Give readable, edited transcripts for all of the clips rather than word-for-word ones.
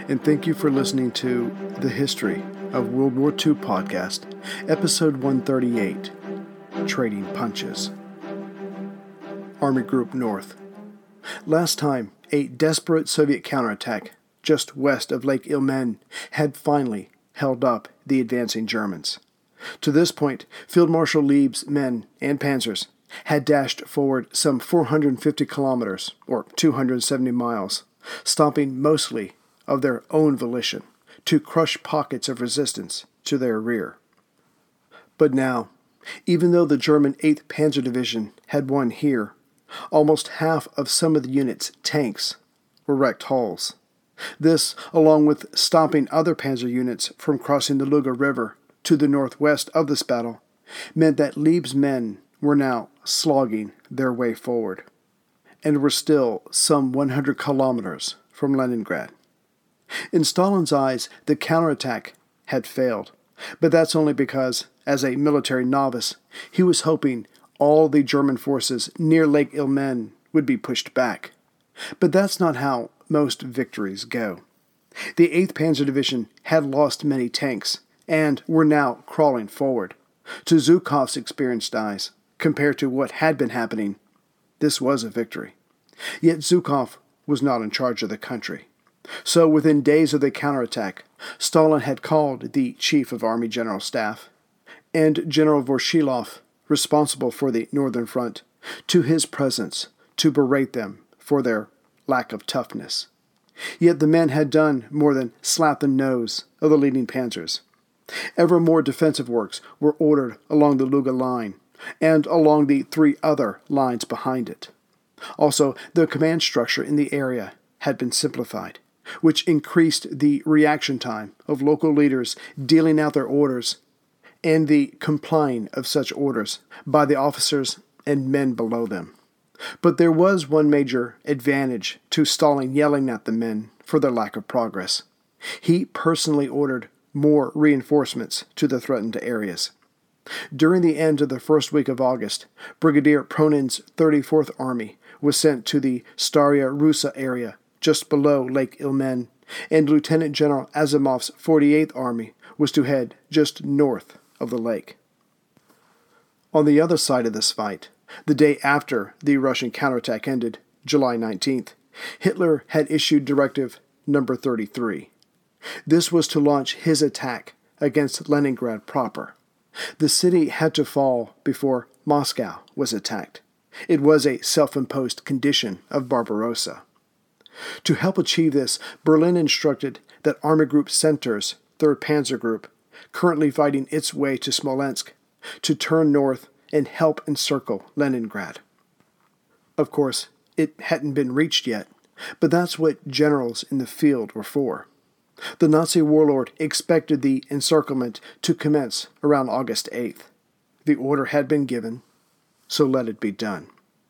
and thank you for listening to the History of World War II podcast, episode 138, Trading Punches. Army Group North. Last time, a desperate Soviet counterattack just west of Lake Ilmen had finally held up the advancing Germans. To this point, Field Marshal Leib's men and panzers had dashed forward some 450 kilometers, or 270 miles, stopping mostly of their own volition to crush pockets of resistance to their rear. But now, even though the German 8th Panzer Division had won here, almost half of some of the unit's tanks were wrecked hulls. This, along with stopping other panzer units from crossing the Luga River to the northwest of this battle, meant that Leib's men were now slogging their way forward, and were still some 100 kilometers from Leningrad. In Stalin's eyes, the counterattack had failed, but that's only because, as a military novice, he was hoping all the German forces near Lake Ilmen would be pushed back. But that's not how most victories go. The 8th Panzer Division had lost many tanks and were now crawling forward. To Zhukov's experienced eyes, compared to what had been happening, this was a victory. Yet Zhukov was not in charge of the country. So within days of the counterattack, Stalin had called the Chief of Army General Staff and General Vorshilov, responsible for the Northern Front, to his presence to berate them for their lack of toughness. Yet the men had done more than slap the nose of the leading panzers. Ever more defensive works were ordered along the Luga line and along the 3 other lines behind it. Also, the command structure in the area had been simplified, which increased the reaction time of local leaders dealing out their orders and the complying of such orders by the officers and men below them. But there was one major advantage to Stalin yelling at the men for their lack of progress. He personally ordered more reinforcements to the threatened areas. During the end of the first week of August, Brigadier Pronin's 34th Army was sent to the Staraya Russa area just below Lake Ilmen, and Lieutenant General Asimov's 48th Army was to head just north of the lake. On the other side of this fight, the day after the Russian counterattack ended, July 19th, Hitler had issued Directive No. 33. This was to launch his attack against Leningrad proper. The city had to fall before Moscow was attacked. It was a self-imposed condition of Barbarossa. To help achieve this, Berlin instructed that Army Group Center's 3rd Panzer Group, currently fighting its way to Smolensk, to turn north and help encircle Leningrad. Of course, it hadn't been reached yet, but that's what generals in the field were for. The Nazi warlord expected the encirclement to commence around August 8th. The order had been given, so let it be done.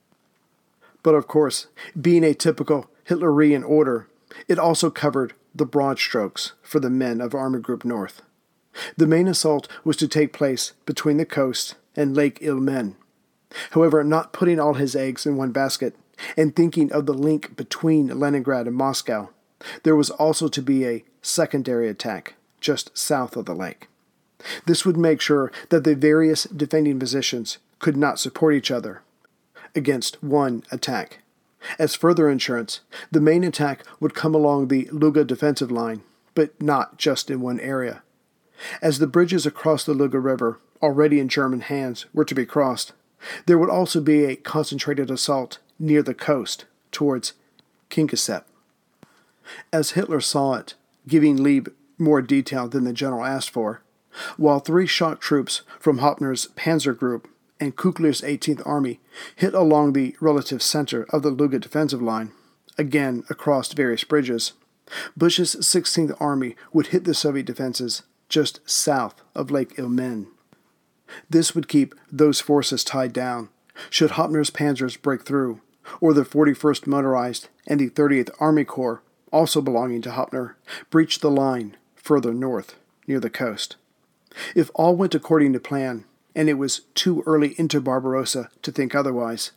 But of course, being a typical Hitlerian order, it also covered the broad strokes for the men of Army Group North. The main assault was to take place between the coast and Lake Ilmen. However, not putting all his eggs in one basket and thinking of the link between Leningrad and Moscow, there was also to be a secondary attack just south of the lake. This would make sure that the various defending positions could not support each other against one attack. As further insurance, the main attack would come along the Luga defensive line, but not just in one area. As the bridges across the Luga River, already in German hands, were to be crossed, there would also be a concentrated assault near the coast towards Kingisepp. As Hitler saw it, giving Leib more detail than the general asked for, while 3 shock troops from Hoppner's Panzer Group and Kukler's 18th Army hit along the relative center of the Luga defensive line, again across various bridges, Busch's 16th Army would hit the Soviet defenses just south of Lake Ilmen. This would keep those forces tied down, should Hoppner's panzers break through, or the 41st Motorized and the 30th Army Corps, also belonging to Hoppner, breach the line further north, near the coast. If all went according to plan, and it was too early into Barbarossa to think otherwise,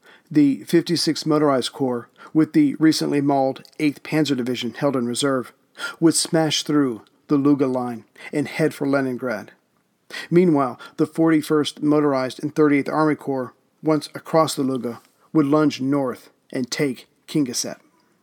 the 56th Motorized Corps, with the recently mauled 8th Panzer Division held in reserve, would smash through the Luga line and head for Leningrad. Meanwhile, the 41st Motorized and 38th Army Corps, once across the Luga, would lunge north and take Kingisepp.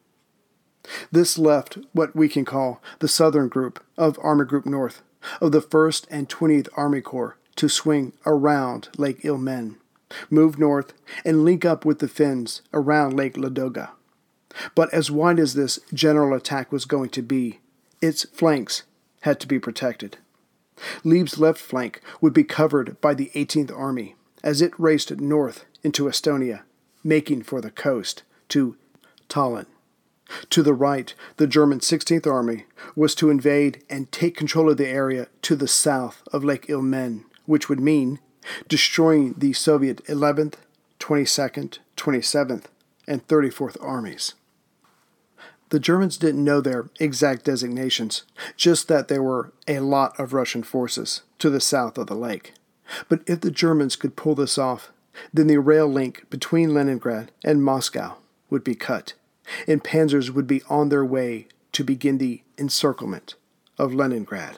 This left what we can call the southern group of Army Group North of the 1st and 20th Army Corps to swing around Lake Ilmen, move north, and link up with the Finns around Lake Ladoga. But as wide as this general attack was going to be, its flanks had to be protected. Leib's left flank would be covered by the 18th Army as it raced north into Estonia, making for the coast to Tallinn. To the right, the German 16th Army was to invade and take control of the area to the south of Lake Ilmen, which would mean destroying the Soviet 11th, 22nd, 27th, and 34th Armies. The Germans didn't know their exact designations, just that there were a lot of Russian forces to the south of the lake. But if the Germans could pull this off, then the rail link between Leningrad and Moscow would be cut, and panzers would be on their way to begin the encirclement of Leningrad.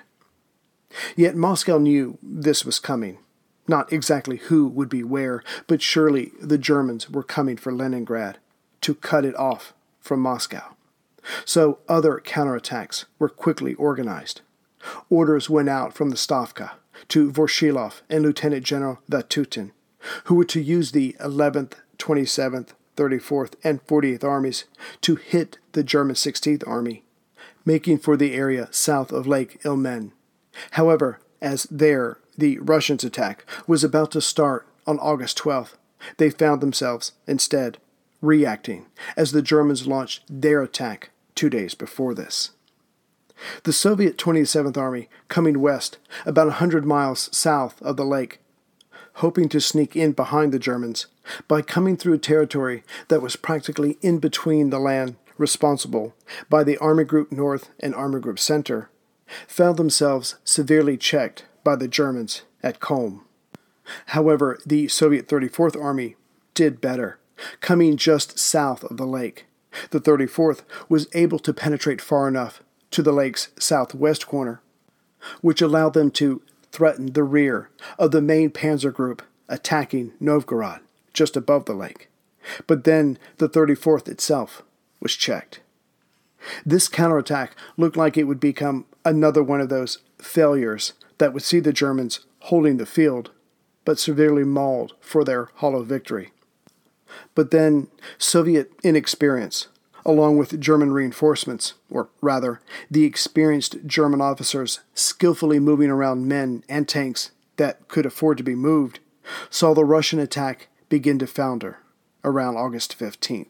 Yet Moscow knew this was coming. Not exactly who would be where, but surely the Germans were coming for Leningrad to cut it off from Moscow. So other counterattacks were quickly organized. Orders went out from the Stavka to Vorshilov and Lieutenant General Vatutin, who were to use the 11th, 27th, 34th, and 48th Armies to hit the German 16th Army, making for the area south of Lake Ilmen. However, as the Russians' attack was about to start on August 12th, they found themselves, instead, reacting as the Germans launched their attack 2 days before this. The Soviet 27th Army, coming west about 100 miles south of the lake, hoping to sneak in behind the Germans by coming through a territory that was practically in between the land responsible by the Army Group North and Army Group Center, found themselves severely checked by the Germans at Kulm. However, the Soviet 34th Army did better, coming just south of the lake. The 34th was able to penetrate far enough to the lake's southwest corner, which allowed them to threaten the rear of the main panzer group attacking Novgorod, just above the lake. But then the 34th itself was checked. This counterattack looked like it would become another one of those failures that would see the Germans holding the field, but severely mauled for their hollow victory. But then Soviet inexperience, along with German reinforcements, or rather, the experienced German officers skillfully moving around men and tanks that could afford to be moved, saw the Russian attack begin to founder around August 15th.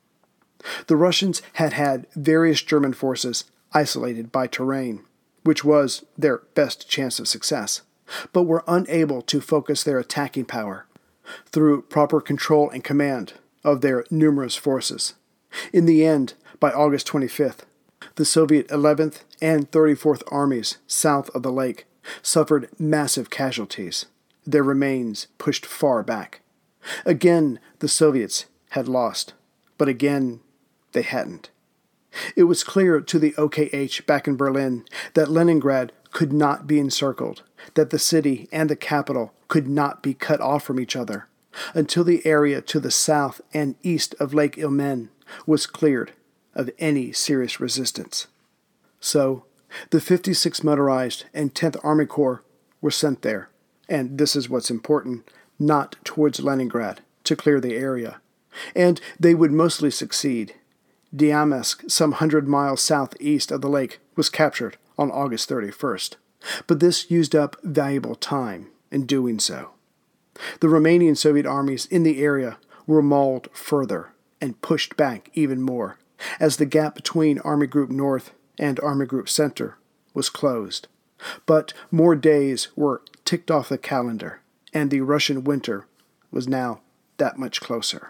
The Russians had had various German forces isolated by terrain, which was their best chance of success, but were unable to focus their attacking power through proper control and command of their numerous forces. In the end, by August 25th, the Soviet 11th and 34th Armies south of the lake suffered massive casualties, their remains pushed far back. Again, the Soviets had lost, but again, they hadn't. It was clear to the OKH back in Berlin that Leningrad could not be encircled, that the city and the capital could not be cut off from each other, until the area to the south and east of Lake Ilmen was cleared of any serious resistance. So, the 56th Motorized and 10th Army Corps were sent there, and this is what's important, not towards Leningrad, to clear the area. And they would mostly succeed. Diamsk, some 100 miles southeast of the lake, was captured on August 31st, but this used up valuable time in doing so. The remaining Soviet armies in the area were mauled further and pushed back even more, as the gap between Army Group North and Army Group Center was closed. But more days were ticked off the calendar, and the Russian winter was now that much closer.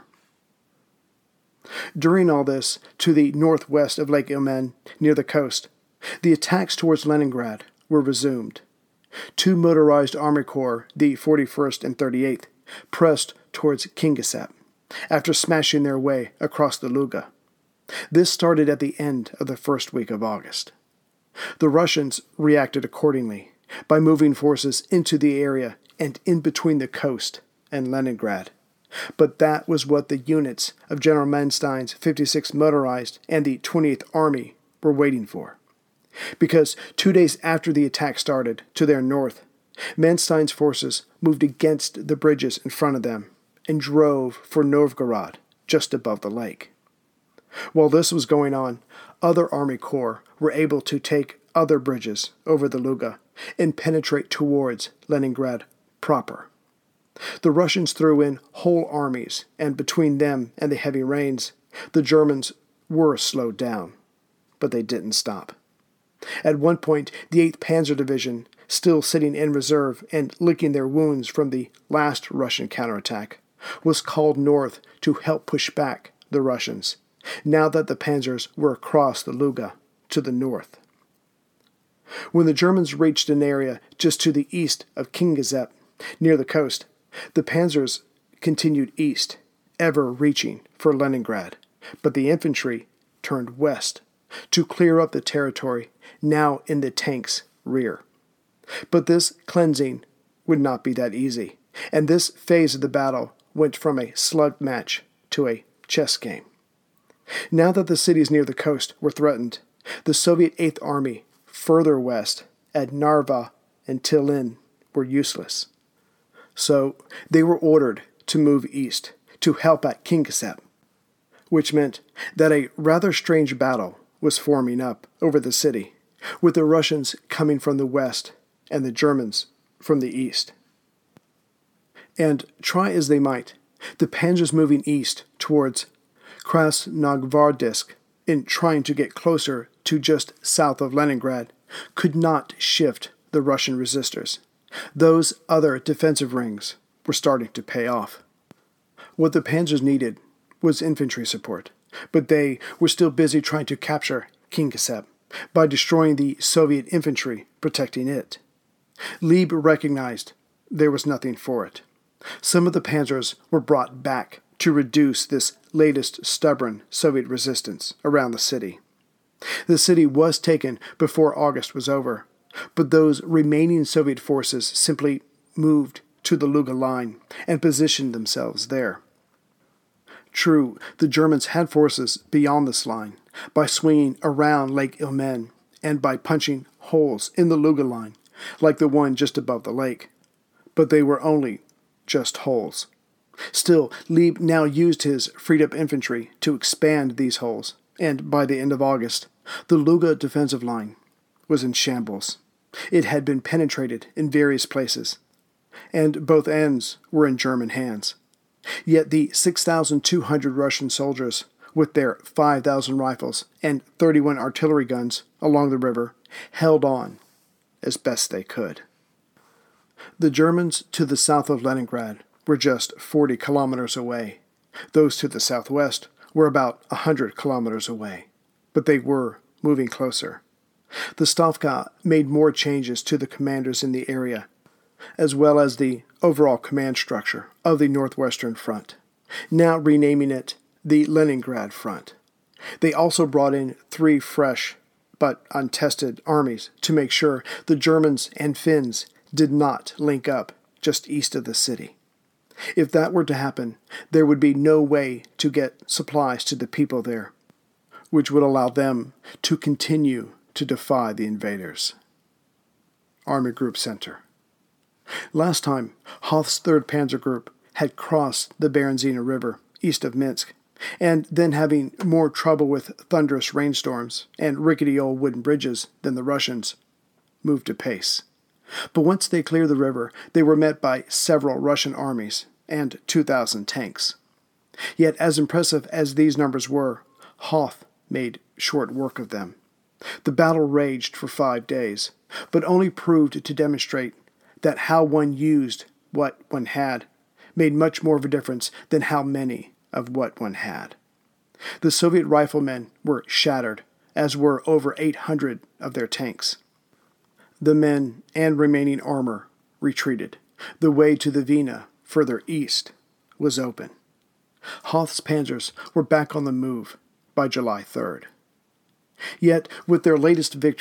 During all this, to the northwest of Lake Ilmen, near the coast, the attacks towards Leningrad were resumed. 2 motorized Army Corps, the 41st and 38th, pressed towards Kingisepp, after smashing their way across the Luga. This started at the end of the first week of August. The Russians reacted accordingly by moving forces into the area and in between the coast and Leningrad. But that was what the units of General Manstein's 56th Motorized and the 28th Army were waiting for. Because 2 days after the attack started, to their north, Manstein's forces moved against the bridges in front of them and drove for Novgorod, just above the lake. While this was going on, other army corps were able to take other bridges over the Luga and penetrate towards Leningrad proper. The Russians threw in whole armies, and between them and the heavy rains, the Germans were slowed down. But they didn't stop. At one point, the 8th Panzer Division, still sitting in reserve and licking their wounds from the last Russian counterattack, was called north to help push back the Russians, now that the panzers were across the Luga to the north. When the Germans reached an area just to the east of Kingisepp, near the coast, the panzers continued east, ever reaching for Leningrad, but the infantry turned west to clear up the territory now in the tanks' rear. But this cleansing would not be that easy, and this phase of the battle went from a slug match to a chess game. Now that the cities near the coast were threatened, the Soviet 8th Army further west at Narva and Tillin were useless. So they were ordered to move east to help at Kingisepp, which meant that a rather strange battle was forming up over the city, with the Russians coming from the west and the Germans from the east. And try as they might, the panzers moving east towards Krasnogvardisk in trying to get closer to just south of Leningrad could not shift the Russian resistors. Those other defensive rings were starting to pay off. What the panzers needed was infantry support, but they were still busy trying to capture Kingisepp by destroying the Soviet infantry protecting it. Lieb recognized there was nothing for it. Some of the panzers were brought back to reduce this latest stubborn Soviet resistance around the city. The city was taken before August was over, but those remaining Soviet forces simply moved to the Luga line and positioned themselves there. True, the Germans had forces beyond this line by swinging around Lake Ilmen and by punching holes in the Luga line, like the one just above the lake, but they were only just holes. Still, Lieb now used his freed-up infantry to expand these holes, and by the end of August, the Luga defensive line was in shambles. It had been penetrated in various places, and both ends were in German hands. Yet the 6,200 Russian soldiers, with their 5,000 rifles and 31 artillery guns along the river, held on as best they could. The Germans to the south of Leningrad were just 40 kilometers away. Those to the southwest were about 100 kilometers away, but they were moving closer. The Stavka made more changes to the commanders in the area, as well as the overall command structure of the Northwestern Front, now renaming it the Leningrad Front. They also brought in 3 fresh but untested armies to make sure the Germans and Finns did not link up just east of the city. If that were to happen, there would be no way to get supplies to the people there, which would allow them to continue to defy the invaders. Army Group Center. Last time, Hoth's 3rd Panzer Group had crossed the Berezina River east of Minsk, and then having more trouble with thunderous rainstorms and rickety old wooden bridges than the Russians, moved apace. But once they cleared the river, they were met by several Russian armies and 2,000 tanks. Yet as impressive as these numbers were, Hoth made short work of them. The battle raged for 5 days, but only proved to demonstrate that how one used what one had made much more of a difference than how many of what one had. The Soviet riflemen were shattered, as were over 800 of their tanks. The men and remaining armor retreated. The way to the Vina, further east, was open. Hoth's panzers were back on the move by July 3rd. Yet, with their latest victory,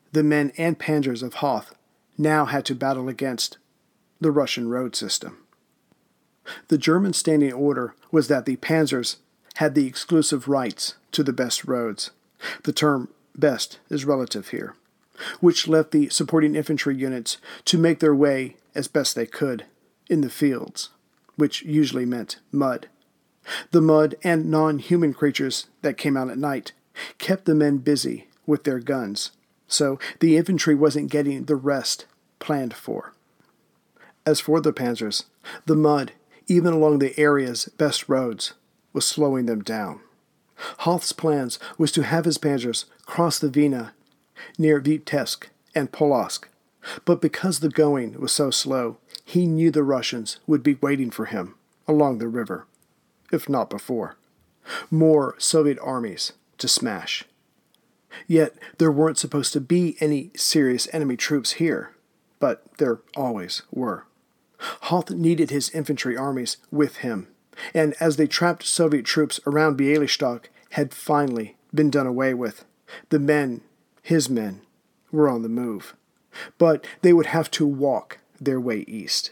the men and panzers of Hoth now had to battle against the Russian road system. The German standing order was that the panzers had the exclusive rights to the best roads. The term best is relative here, which left the supporting infantry units to make their way as best they could in the fields, which usually meant mud. The mud and non-human creatures that came out at night kept the men busy with their guns, so the infantry wasn't getting the rest planned for. As for the panzers, the mud, even along the area's best roads, was slowing them down. Hoth's plans was to have his panzers cross the Vina near Vitebsk and Polosk, but because the going was so slow, he knew the Russians would be waiting for him along the river, if not before. More Soviet armies to smash. Yet there weren't supposed to be any serious enemy troops here, but there always were. Hoth needed his infantry armies with him, and as the trapped Soviet troops around Bialystok had finally been done away with, the men, his men, were on the move. But they would have to walk their way east.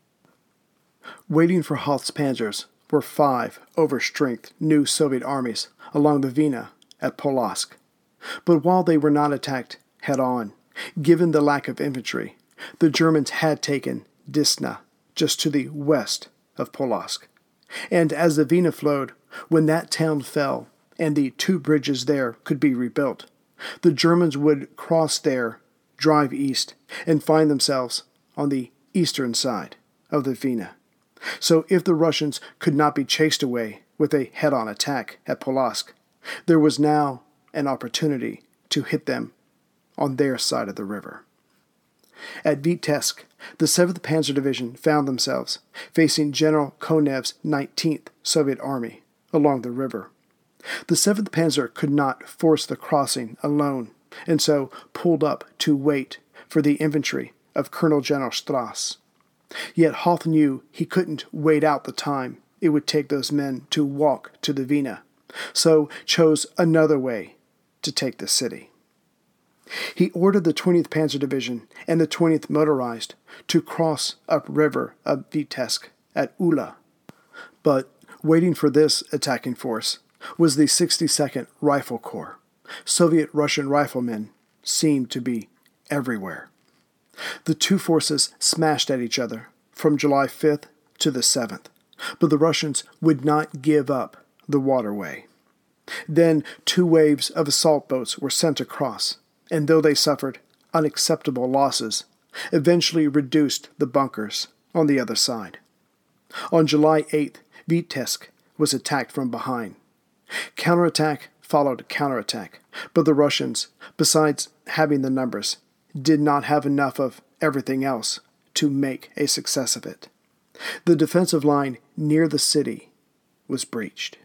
Waiting for Hoth's panzers were 5 overstrength new Soviet armies along the Vina at Polosk. But while they were not attacked head-on, given the lack of infantry, the Germans had taken Disna, just to the west of Polosk. And as the Vina flowed, when that town fell and the 2 bridges there could be rebuilt, the Germans would cross there, drive east, and find themselves on the eastern side of the Vina. So if the Russians could not be chased away with a head-on attack at Polosk, there was now an opportunity to hit them on their side of the river. At Vitebsk, the 7th Panzer Division found themselves facing General Konev's 19th Soviet Army along the river. The 7th Panzer could not force the crossing alone, and so pulled up to wait for the infantry of Colonel General Strauss. Yet Hoth knew he couldn't wait out the time it would take those men to walk to the Vina, so chose another way to take the city. He ordered the 20th Panzer Division and the 20th Motorized to cross upriver of Vitebsk at Ula. But waiting for this attacking force was the 62nd Rifle Corps. Soviet-Russian riflemen seemed to be everywhere. The 2 forces smashed at each other from July 5th to the 7th, but the Russians would not give up the waterway. Then 2 waves of assault boats were sent across, and though they suffered unacceptable losses, eventually reduced the bunkers on the other side. On July 8th, Vitebsk was attacked from behind. Counterattack followed counterattack, but the Russians, besides having the numbers, did not have enough of everything else to make a success of it. The defensive line near the city was breached.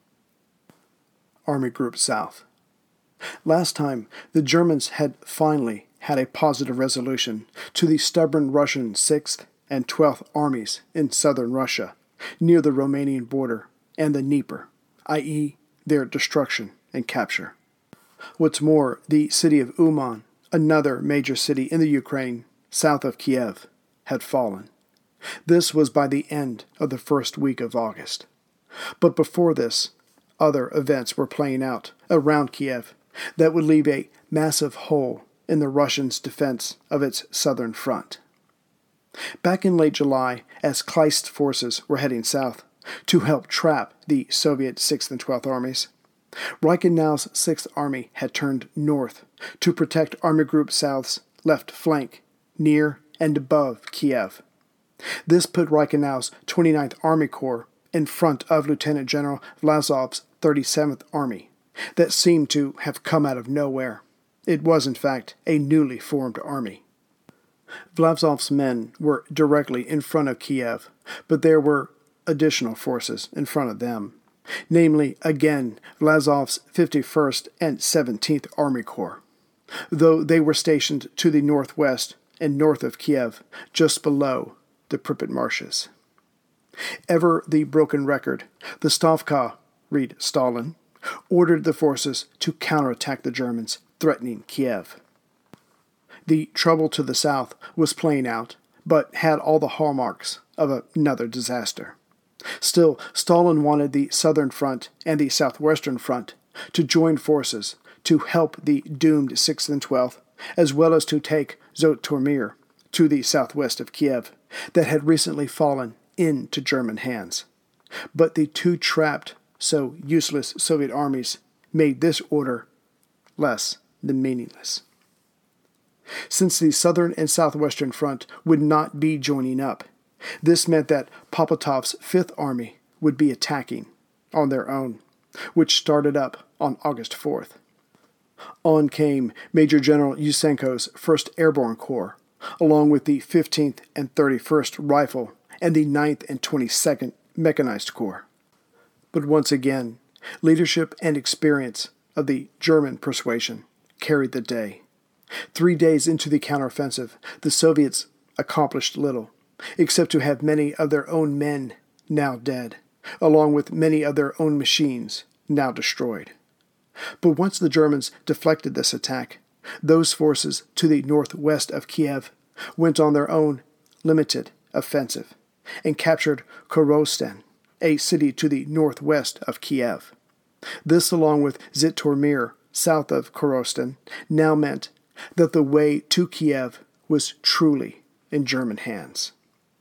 Army Group South. Last time, the Germans had finally had a positive resolution to the stubborn Russian 6th and 12th armies in southern Russia, near the Romanian border and the Dnieper, i.e., their destruction and capture. What's more, the city of Uman, another major city in the Ukraine, south of Kiev, had fallen. This was by the end of the first week of August. But before this, other events were playing out around Kiev that would leave a massive hole in the Russians' defense of its southern front. Back in late July, as Kleist's forces were heading south to help trap the Soviet 6th and 12th armies, Reichenau's 6th Army had turned north to protect Army Group South's left flank, near and above Kiev. This put Reichenau's 29th Army Corps in front of Lieutenant General Vlasov's 37th Army, that seemed to have come out of nowhere. It was, in fact, a newly formed army. Vlasov's men were directly in front of Kiev, but there were additional forces in front of them, namely, again, Vlasov's 51st and 17th Army Corps, though they were stationed to the northwest and north of Kiev, just below the Pripyat marshes. Ever the broken record, the Stavka, read Stalin, ordered the forces to counterattack the Germans threatening Kiev. The trouble to the south was playing out, but had all the hallmarks of another disaster. Still, Stalin wanted the Southern Front and the Southwestern Front to join forces to help the doomed 6th and 12th, as well as to take Zhytomyr to the southwest of Kiev that had recently fallen into German hands. But the two trapped, so useless Soviet armies made this order less than meaningless. Since the Southern and Southwestern Front would not be joining up, this meant that Popotov's Fifth Army would be attacking on their own, which started up on August 4th. On came Major General Yushchenko's 1st Airborne Corps, along with the 15th and 31st Rifle and the 9th and 22nd Mechanized Corps. But once again, leadership and experience of the German persuasion carried the day. 3 days into the counteroffensive, the Soviets accomplished little, except to have many of their own men now dead, along with many of their own machines now destroyed. But once the Germans deflected this attack, those forces to the northwest of Kiev went on their own limited offensive and captured Korostan, a city to the northwest of Kiev. This, along with Zhytomyr, south of Korostan, now meant that the way to Kiev was truly in German hands.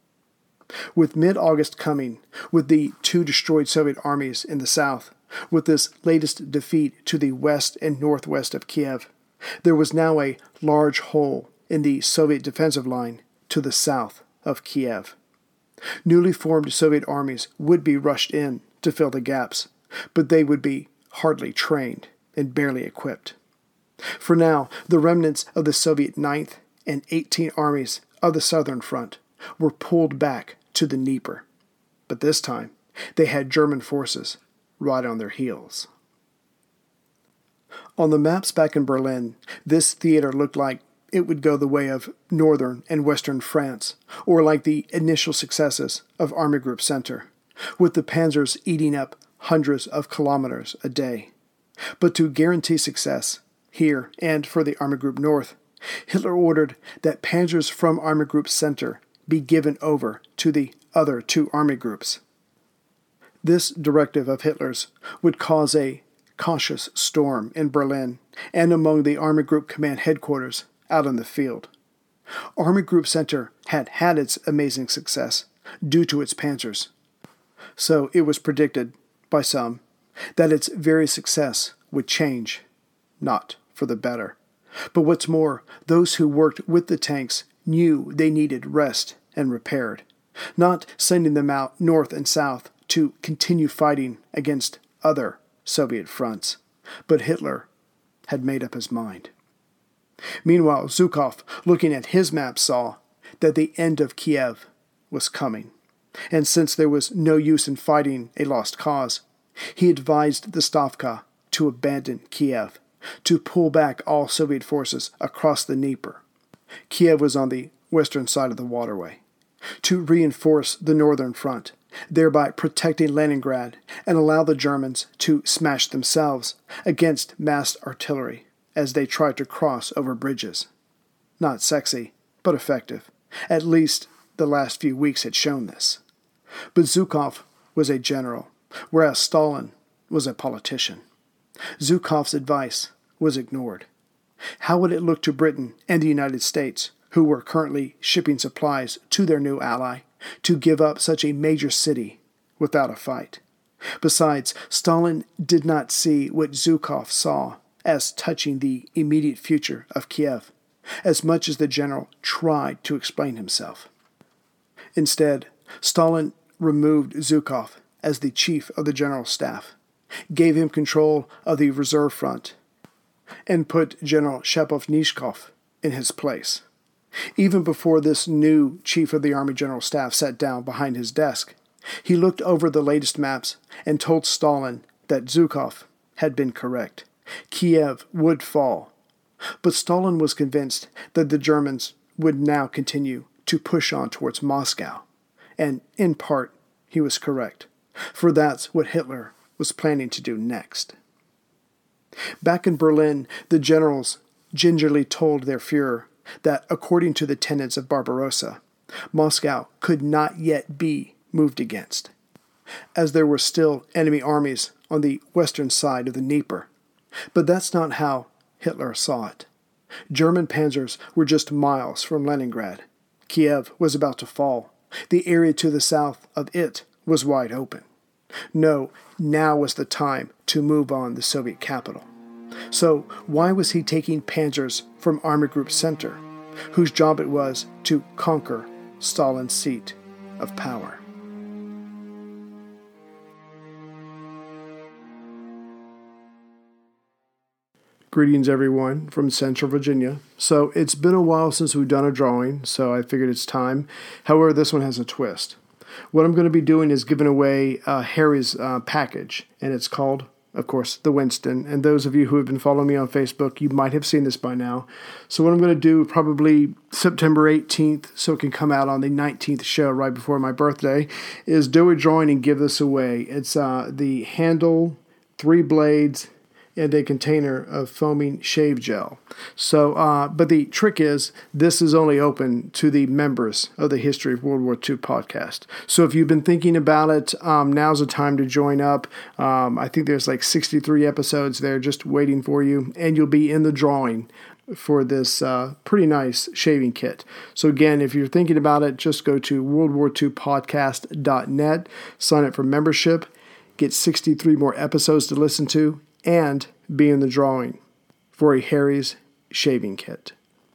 With mid-August coming, with the two destroyed Soviet armies in the south, with this latest defeat to the west and northwest of Kiev, there was now a large hole in the Soviet defensive line to the south of Kiev. Newly formed Soviet armies would be rushed in to fill the gaps, but they would be hardly trained and barely equipped. For now, the remnants of the Soviet 9th and 18th armies of the Southern Front were pulled back to the Dnieper, but this time they had German forces right on their heels. On the maps back in Berlin, this theater looked like it would go the way of northern and western France, or like the initial successes of Army Group Center, with the panzers eating up hundreds of kilometers a day. But to guarantee success, here and for the Army Group North, Hitler ordered that panzers from Army Group Center be given over to the other two army groups. This directive of Hitler's would cause a cautious storm in Berlin and among the Army Group Command headquarters out in the field. Army Group Center had had its amazing success due to its panzers, so it was predicted by some that its very success would change, not for the better. But what's more, those who worked with the tanks knew they needed rest and repaired, not sending them out north and south to continue fighting against other Soviet fronts. But Hitler had made up his mind. Meanwhile, Zhukov, looking at his map, saw that the end of Kiev was coming, and since there was no use in fighting a lost cause, he advised the Stavka to abandon Kiev, to pull back all Soviet forces across the Dnieper. Kiev was on the western side of the waterway, to reinforce the northern front, thereby protecting Leningrad and allow the Germans to smash themselves against massed artillery as they tried to cross over bridges. Not sexy, but effective. At least the last few weeks had shown this. But Zhukov was a general, whereas Stalin was a politician. Zhukov's advice was ignored. How would it look to Britain and the United States, who were currently shipping supplies to their new ally, to give up such a major city without a fight? Besides, Stalin did not see what Zhukov saw as touching the immediate future of Kiev, as much as the general tried to explain himself. Instead, Stalin removed Zhukov as the chief of the general staff, gave him control of the reserve front, and put General Shapovalnikov in his place. Even before this new chief of the Army General Staff sat down behind his desk, he looked over the latest maps and told Stalin that Zhukov had been correct. Kiev would fall. But Stalin was convinced that the Germans would now continue to push on towards Moscow. And in part, he was correct, for that's what Hitler was planning to do next. Back in Berlin, the generals gingerly told their Fuhrer that, according to the tenets of Barbarossa, Moscow could not yet be moved against, as there were still enemy armies on the western side of the Dnieper. But that's not how Hitler saw it. German panzers were just miles from Leningrad. Kiev was about to fall. The area to the south of it was wide open. No, now was the time to move on the Soviet capital. So why was he taking panzers from Army Group Center, whose job it was to conquer Stalin's seat of power? Greetings, everyone, from Central Virginia. So it's been a while since we've done a drawing, so I figured it's time. However, this one has a twist. What I'm going to be doing is giving away Harry's package, and it's called, of course, the Winston. And those of you who have been following me on Facebook, you might have seen this by now. So what I'm going to do probably September 18th, so it can come out on the 19th show right before my birthday, is do a drawing and give this away. It's the handle, 3 blades, and a container of foaming shave gel. So, but the trick is, this is only open to the members of the History of World War II podcast. So if you've been thinking about it, now's the time to join up. I think there's like 63 episodes there just waiting for you, and you'll be in the drawing for this pretty nice shaving kit. So again, if you're thinking about it, just go to worldwar2podcast.net, sign up for membership, get 63 more episodes to listen to, and be in the drawing for a Harry's shaving kit.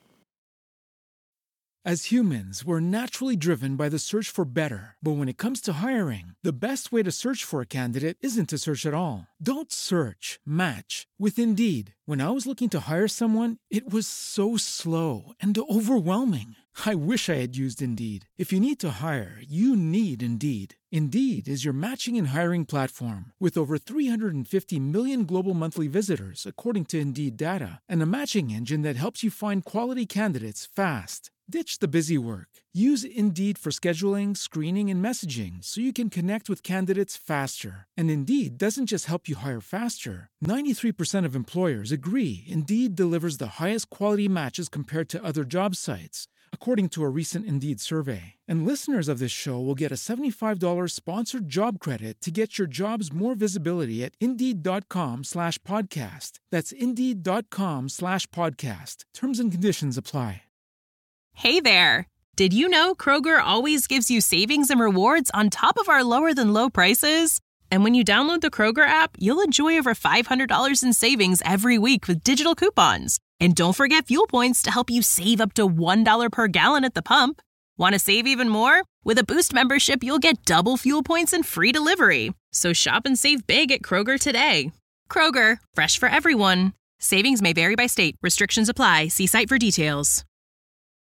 As humans, we're naturally driven by the search for better. But when it comes to hiring, the best way to search for a candidate isn't to search at all. Don't search, match with Indeed. When I was looking to hire someone, it was so slow and overwhelming. I wish I had used Indeed. If you need to hire, you need Indeed. Indeed is your matching and hiring platform with over 350 million global monthly visitors, according to Indeed data, and a matching engine that helps you find quality candidates fast. Ditch the busy work. Use Indeed for scheduling, screening, and messaging so you can connect with candidates faster. And Indeed doesn't just help you hire faster. 93% of employers agree Indeed delivers the highest quality matches compared to other job sites, according to a recent Indeed survey. And listeners of this show will get a $75 sponsored job credit to get your jobs more visibility at Indeed.com/podcast. That's Indeed.com/podcast. Terms and conditions apply. Hey there! Did you know Kroger always gives you savings and rewards on top of our lower-than-low prices? And when you download the Kroger app, you'll enjoy over $500 in savings every week with digital coupons. And don't forget fuel points to help you save up to $1 per gallon at the pump. Want to save even more? With a Boost membership, you'll get double fuel points and free delivery. So shop and save big at Kroger today. Kroger, fresh for everyone. Savings may vary by state. Restrictions apply. See site for details.